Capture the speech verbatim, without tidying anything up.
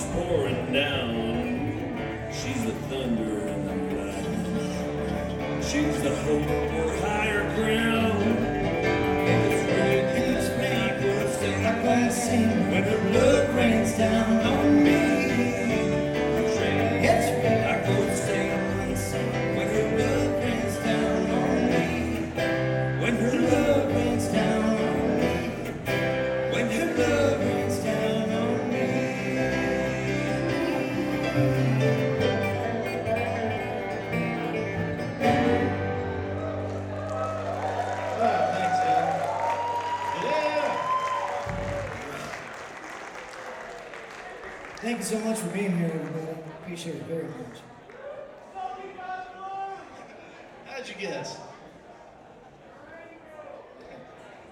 pouring down. She's the thunder in the night. She's the hope for higher ground. And it's red in the spring, gonna stay like I sing when her blood rains down on me. It's red, I go to stay unseen when her blood rains down on me. When her love rains down on me. When her love rains down on me. Oh, thanks, Al. Yeah. Thank you so much for being here, everybody. Appreciate it very much. How'd you guess?